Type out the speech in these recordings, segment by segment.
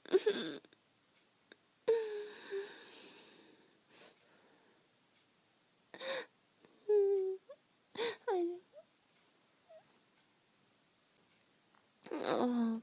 I know. Oh.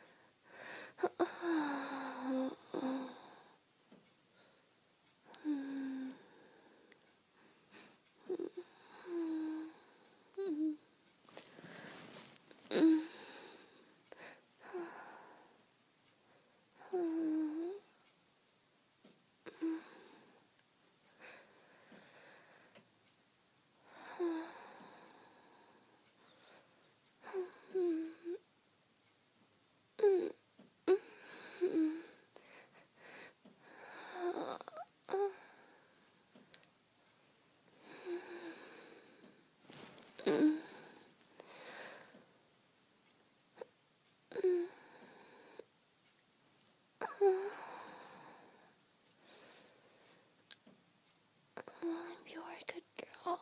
I'm your good girl.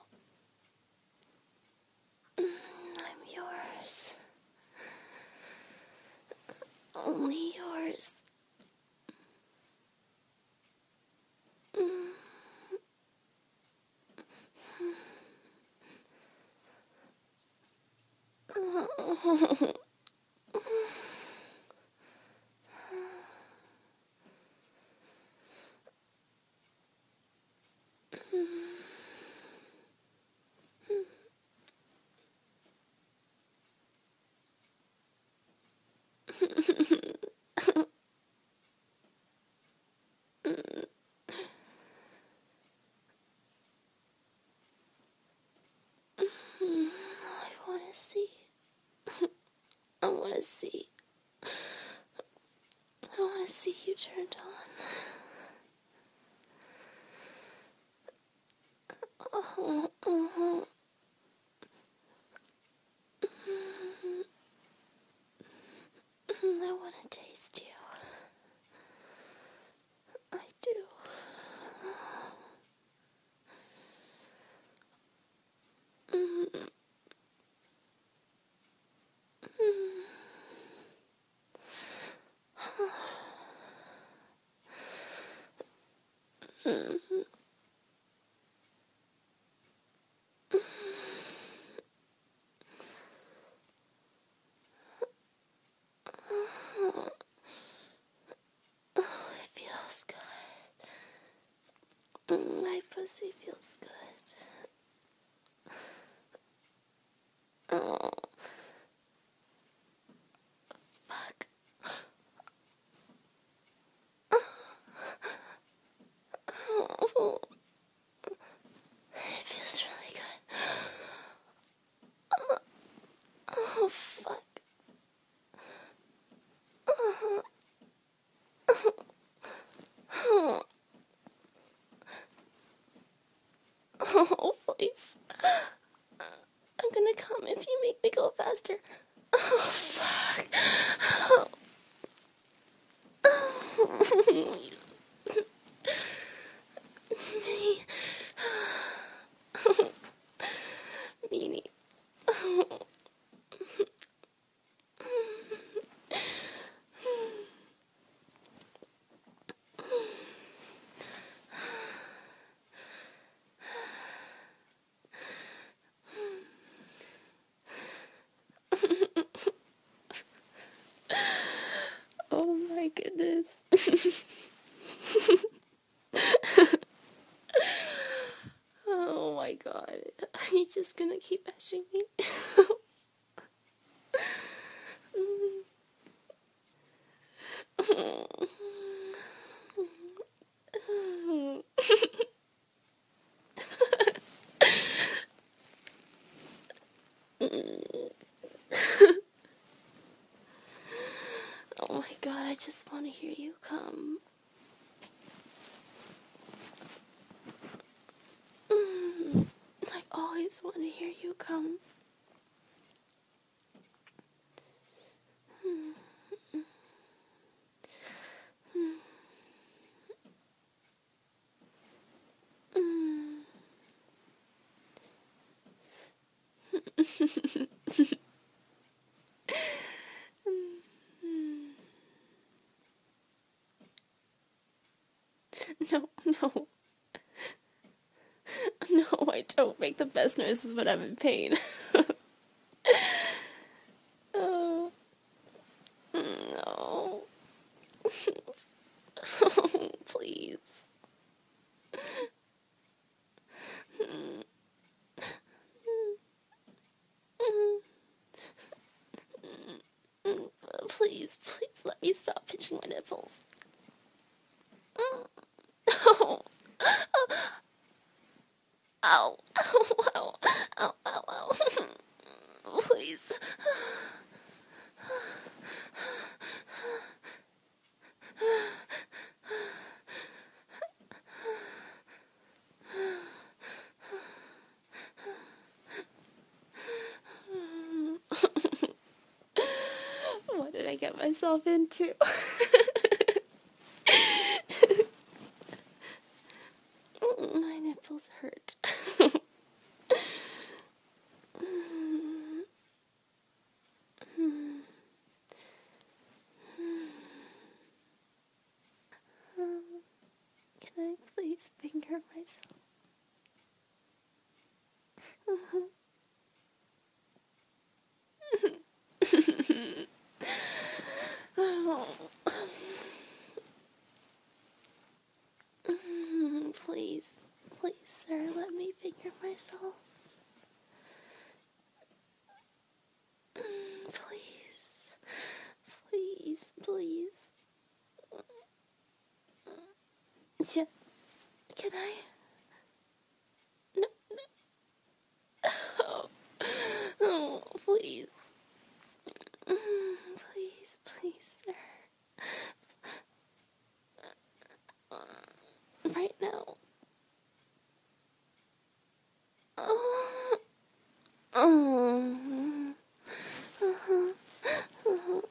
I'm yours. Only yours. I want to see. I want to see. I want to see you turned on. I want to taste you. I do. It feels good. My pussy feels good. Oh, fuck. Oh, it feels really good. Oh, fuck. Oh, please. I'm gonna come if you make me go faster. Oh, fuck. Oh, meanie. Oh my goodness. Oh my god. Are you just gonna keep touching me? Oh my god, I just want to hear you come. I always want to hear you come. No, no. No, I don't make the best noises when I'm in pain. Oh, no. Please. Please, please let me stop pinching my nipples. Oh. Ow. Ow, ow, ow, ow, ow. Please. What did I get myself into? My nipples hurt. Can I please finger myself? Oh. Please, please, sir, let me finger myself. Please, please, please. Yeah, can I? No, no. Oh, oh, please. Please, please, sir. Right now. Oh. Oh. Uh-huh. Uh-huh.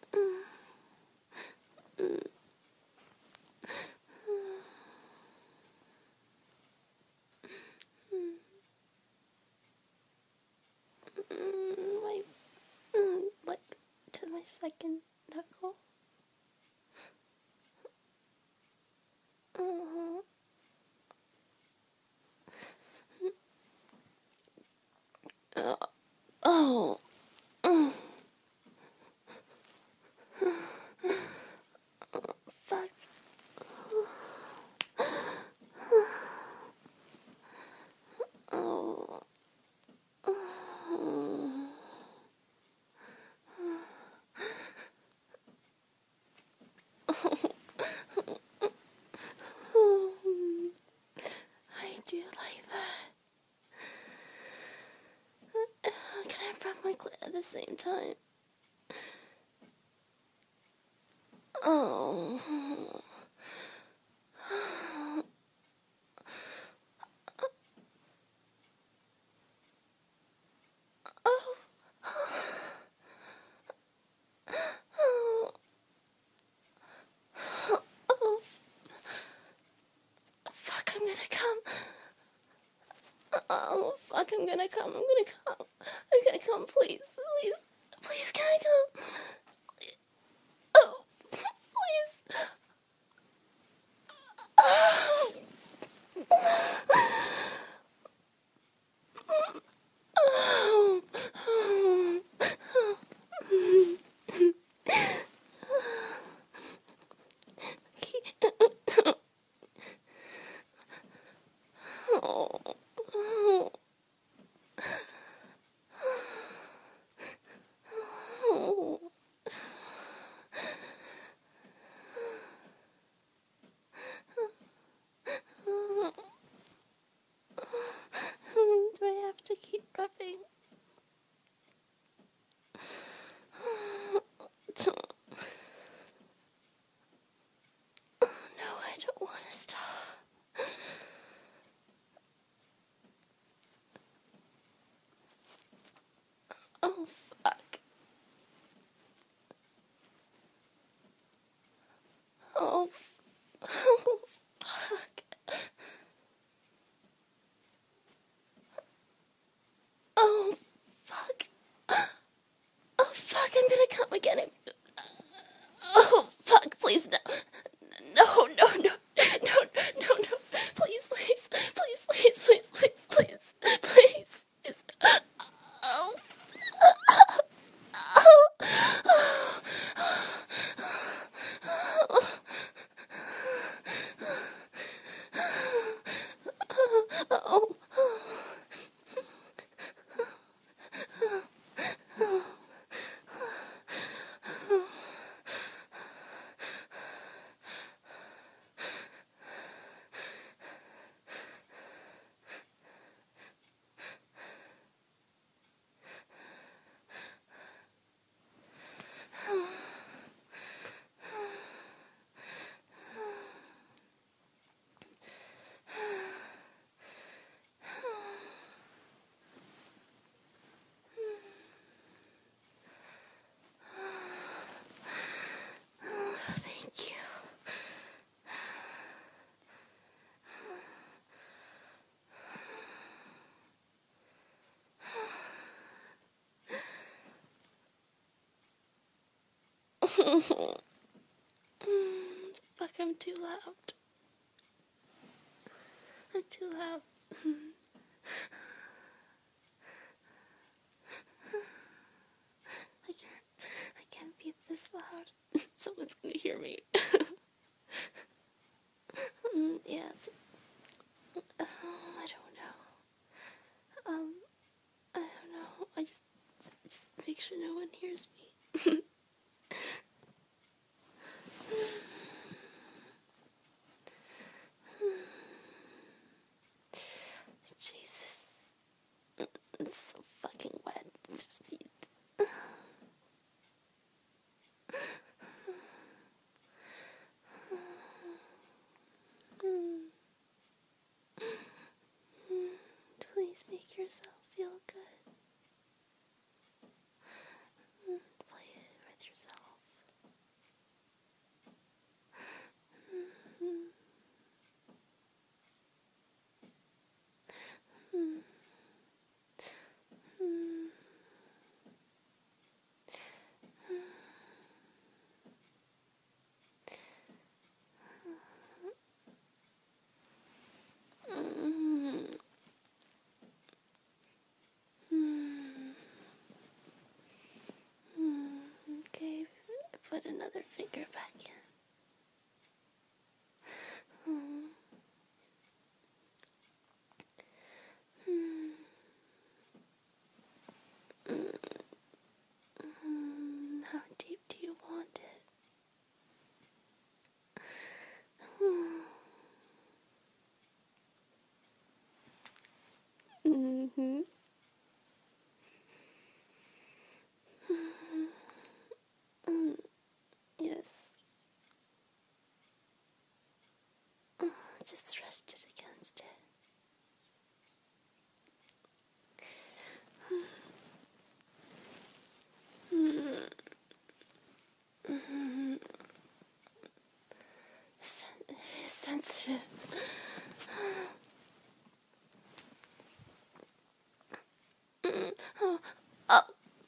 My, like, to my second knuckle. Uh-huh. Oh. Oh. Fuck. Oh. I do like that. Can I rub my clit at the same time? Oh. Oh. Oh. Oh. Fuck, I'm gonna come. Oh, fuck, I'm gonna come. I'm gonna come. I'm gonna come, please. Please. Please, can I come? Oh. Please. Oh. Oh. Oh. Oh. Oh. I'm too loud. I'm too loud. I can't be this loud. Someone's gonna hear me. Yes. I don't know. I don't know. I just make sure no one hears me. Jesus. It's so fucking wet. Please make yourself feel good. Play it with yourself. Okay, put another finger back in. How deep do you want it? Mm-hmm. Yes. Just rest it against it. Sensitive. Oh.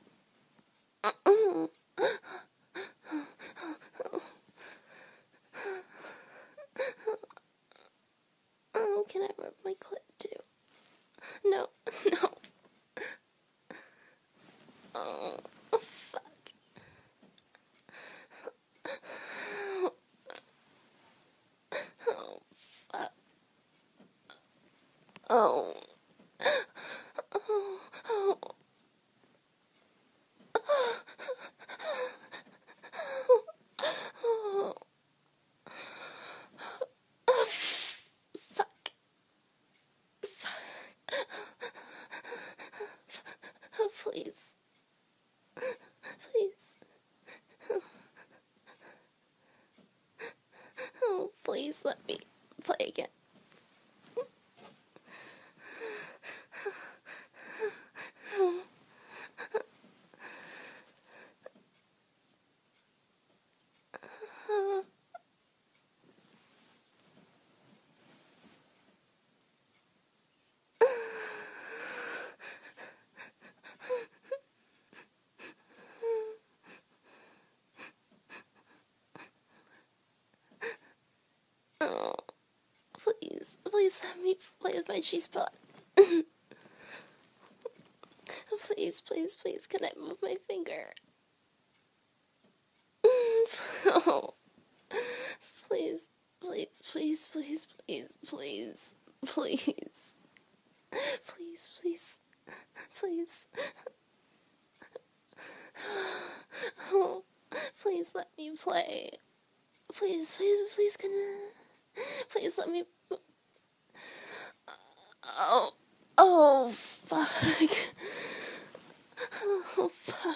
Oh, can I rub my clit too? No, no. Oh, fuck. Oh, fuck. Oh. Oh, oh. Oh. Fuck. Please. Please. Oh, please let me play again. Oh, please. Please let me play with my G-spot. Please, please, please, can I move my finger? Oh, please, please, please, please, please, please, please, please, please, please. Oh, please let me play. Please, please, please, can I? Please let me. Oh, oh, fuck. Oh, fuck.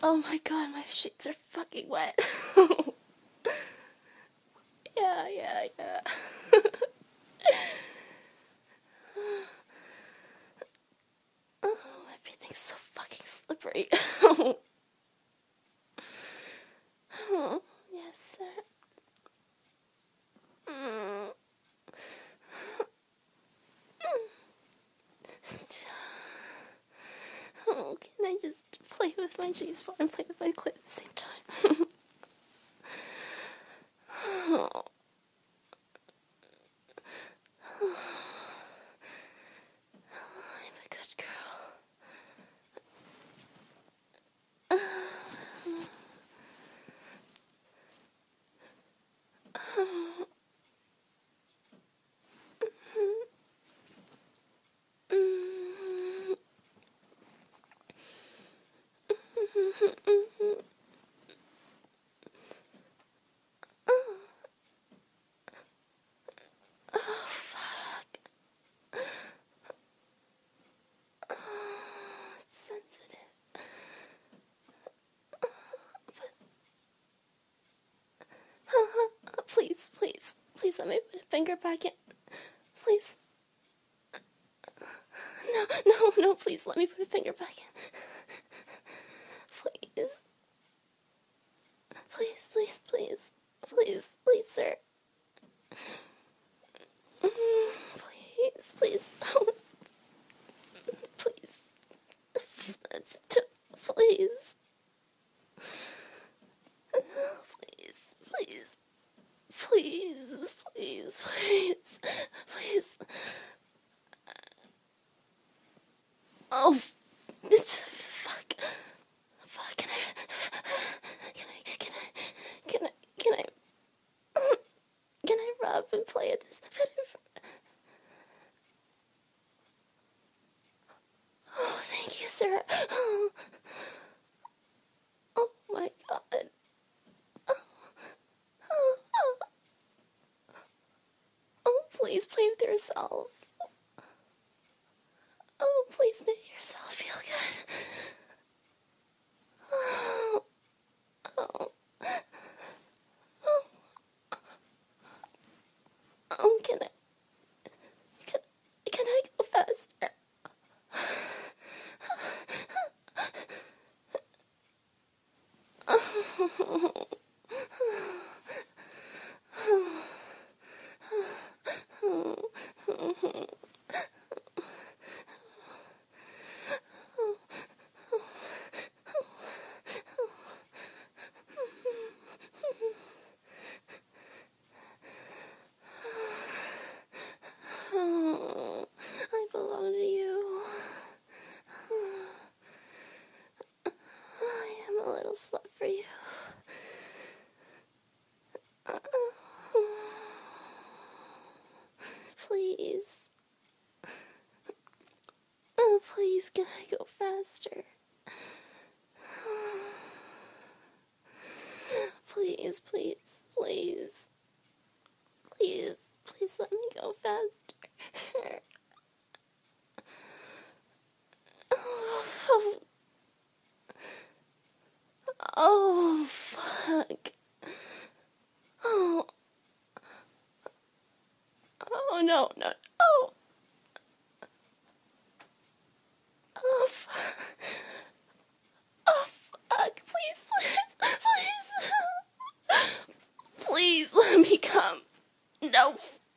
Oh my god, my sheets are fucking wet. Yeah. Oh, everything's so fucking slippery. Oh, yes, sir. Mm. Oh, can I just play with my G-spot and play with my clit at the same time? Oh. I'm a good girl. Oh, fuck. Oh, it's sensitive. Please let me put a finger back in. Please. No, please let me put a finger back in. Please, sir. Please. Oh, please. Please. Please. Oh, fuck. Fuck, can I, can I rub and play at this? Oh, thank you, sir. Oh my god. Oh, please play with yourself. Oh, please make yourself feel good. Oh, oh, can can, can I go faster? Oh, I belong to you. I am a little slut for you. Please. Oh, please, can I go faster? Please. Please let me go faster. Oh, fuck. Oh, no. Oh, fuck. Oh, fuck. Please. Please let me come. No.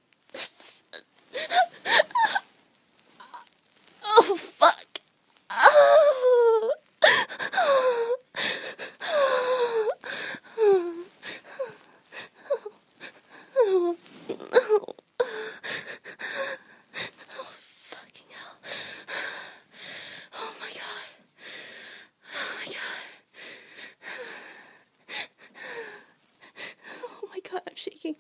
Oh, fuck. Oh. Fucking hell. Oh my god. Oh my god, I'm shaking.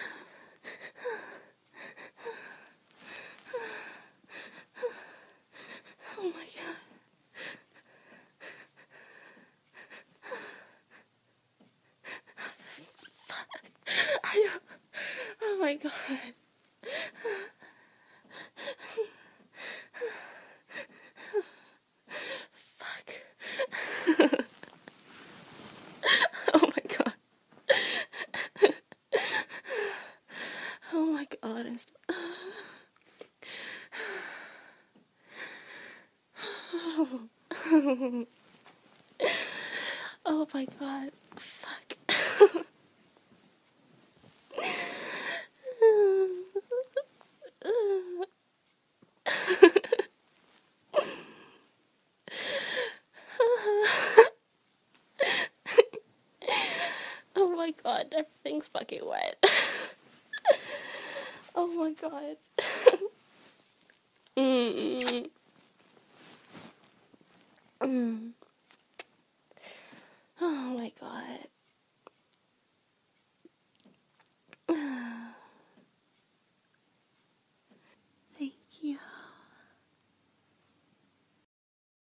Oh my god. Oh my god. Fuck. Oh my god. Fuck. Oh my god, everything's fucking wet. Oh my god. Mm. Mm.